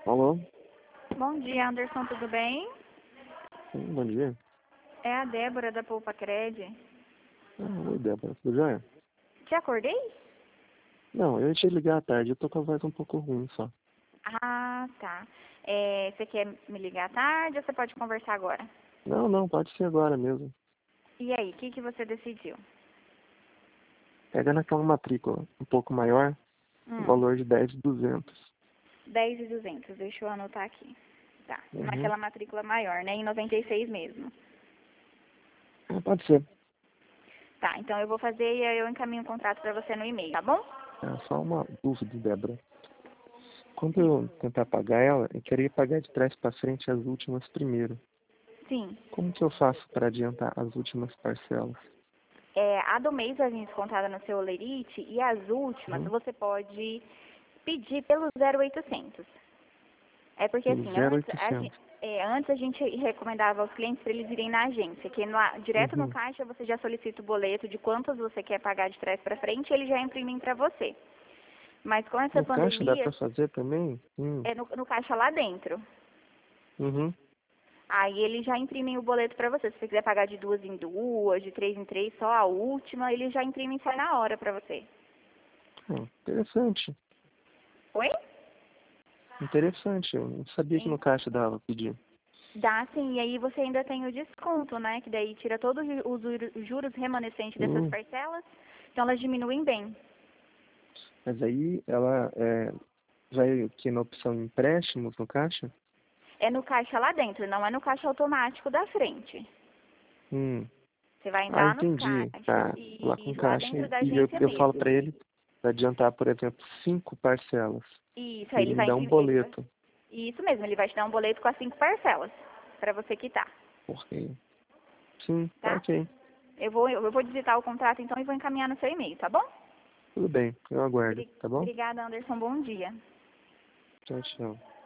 Alô? Bom dia, Anderson, tudo bem? Sim, bom dia. É a Débora da Poupa Cred. Oi, Débora, tudo jóia? Te acordei? Não, eu ia te ligar à tarde, eu tô com a voz um pouco ruim só. Ah, tá. Você quer me ligar à tarde ou você pode conversar agora? Não, pode ser agora mesmo. E aí, o que você decidiu? Pega naquela matrícula um pouco maior, o valor de 10.200. 10.200, deixa eu anotar aqui. Tá, Uhum. naquela matrícula maior, né? Em 96 mesmo. Pode ser. Tá, então eu vou fazer e aí eu encaminho o contrato pra você no e-mail, tá bom? Só uma dúvida, Débora. Quando eu tentar pagar ela, eu queria pagar de trás para frente as últimas primeiro. Sim. Como que eu faço para adiantar as últimas parcelas? A do mês vai vir descontada no seu Olerite e as últimas Uhum. você pode pedir pelo 0800. É porque Pelo assim, 0,800. antes a gente recomendava aos clientes para eles irem na agência, que direto no Uhum. caixa você já solicita o boleto de quantos você quer pagar de trás para frente e eles já imprimem para você. Mas com essa No caixa dá pandemia, para fazer também? é no caixa lá dentro. Uhum. Aí eles já imprimem o boleto para você. Se você quiser pagar de duas em duas, de três em três, só a última, eles já imprimem e sai na hora para você. Interessante. Oi? Interessante. Eu não sabia que no caixa dava pra pedir. Dá sim, e aí você ainda tem o desconto, né? Que daí tira todos os juros remanescentes dessas Sim. parcelas, então elas diminuem bem. Mas aí ela vai aqui na opção empréstimos no caixa? É no caixa lá dentro, não é no caixa automático da frente. Hum. Você vai Ah, entrar nos entendi. caixas Tá. Lá com e lá caixa dentro da e eu, agência eu falo mesmo. pra ele pra adiantar, por exemplo, 5 parcelas. Isso, E aí ele ele me vai dá um imprimir. boleto. Isso mesmo, ele vai te dar um boleto com as 5 parcelas para você quitar, Porque... Sim, tá tá? ok. Eu vou digitar o contrato então e vou encaminhar no seu e-mail, tá bom? Tudo bem, eu aguardo, tá bom? Obrigada, Anderson. Bom dia. Tchau, tchau.